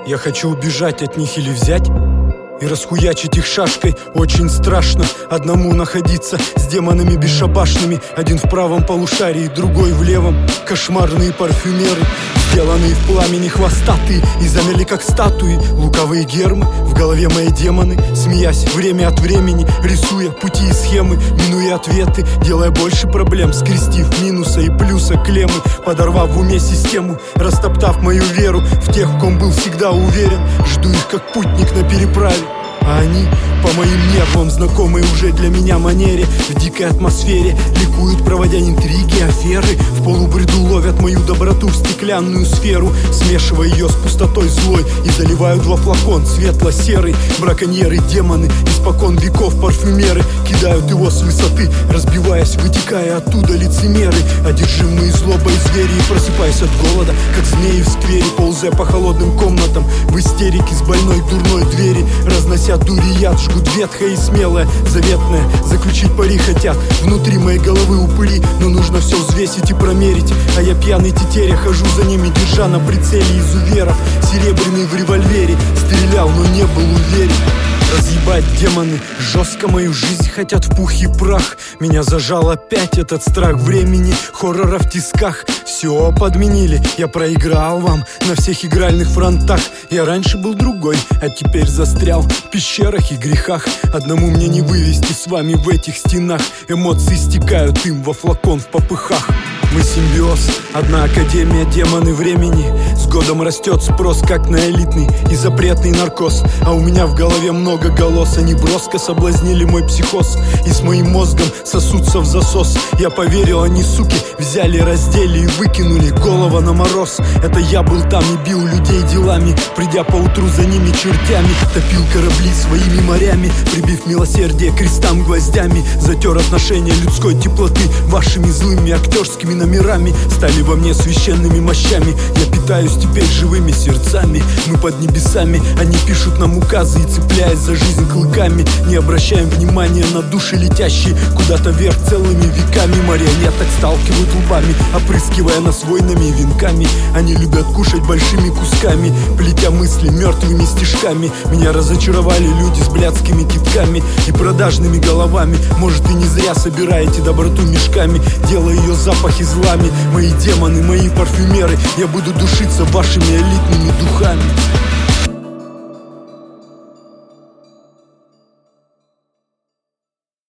Я хочу убежать от них или взять и расхуячить их шашкой. Очень страшно одному находиться с демонами бесшабашными. Один в правом полушарии, другой в левом. Кошмарные парфюмеры, сделанные в пламени, хвостатые и замерли как статуи. Луковые гермы, в голове мои демоны, смеясь время от времени, рисуя пути и схемы, минуя ответы, делая больше проблем, скрестив минуса и плюса клеммы, подорвав в уме систему, растоптав мою веру в тех, в ком был всегда уверен. Жду их как путник на переправе, а они по моим нервам, знакомые уже для меня манере, в дикой атмосфере ликуют, проводя интриги, аферы. В полубреду ловят мою доброту в стеклянную сферу, смешивая ее с пустотой злой, и заливают во флакон светло-серый. Браконьеры, демоны, испокон веков парфюмеры, кидают его с высоты, разбиваясь, вытекая оттуда лицемеры. Одержимые злобой звери, просыпаясь от голода, как змеи в сквере, ползая по холодным комнатам, в истерике с больной дурной двери, разнося дурь и яд, жгут ветхое и смелое, заветное, заключить пари хотят. Внутри моей головы упыри, но нужно все взвесить и промерить. А я пьяный тетеря, хожу за ними, держа на прицеле изуверов. Серебряный в револьвере, стрелял, но не был уверен. Разъебать демоны, жестко мою жизнь хотят в пух и прах. Меня зажал опять этот страх времени, хоррора в тисках. Все подменили, я проиграл вам на всех игральных фронтах. Я раньше был другой, а теперь застрял в пещерах и грехах. Одному мне не вывести с вами в этих стенах. Эмоции стекают им во флакон в попыхах. Мы симбиоз, одна академия, демоны времени. С годом растет спрос, как на элитный и запретный наркоз. А у меня в голове много голос, они броско соблазнили мой психоз и с моим мозгом сосутся в засос. Я поверил, они, суки, взяли, раздели и выкинули, голова на мороз. Это я был там и бил людей делами, придя поутру за ними чертями. Топил корабли своими морями, прибив милосердие крестам гвоздями. Затер отношения людской теплоты вашими злыми актерскими номерами. Стали во мне священными мощами, я питаюсь теперь живыми сердцами. Мы под небесами, они пишут нам указы и, цепляясь за жизнь клыками, не обращаем внимания на души, летящие куда-то вверх целыми веками. Марионеток сталкивают лбами, опрыскивая нас войнами и венками. Они любят кушать большими кусками, плетя мысли мертвыми стишками. Меня разочаровали люди с блядскими кидками и продажными головами. Может, и не зря собираете доброту мешками, делая ее запахи злами. Мои демоны, мои парфюмеры, я буду душиться вашими элитными духами.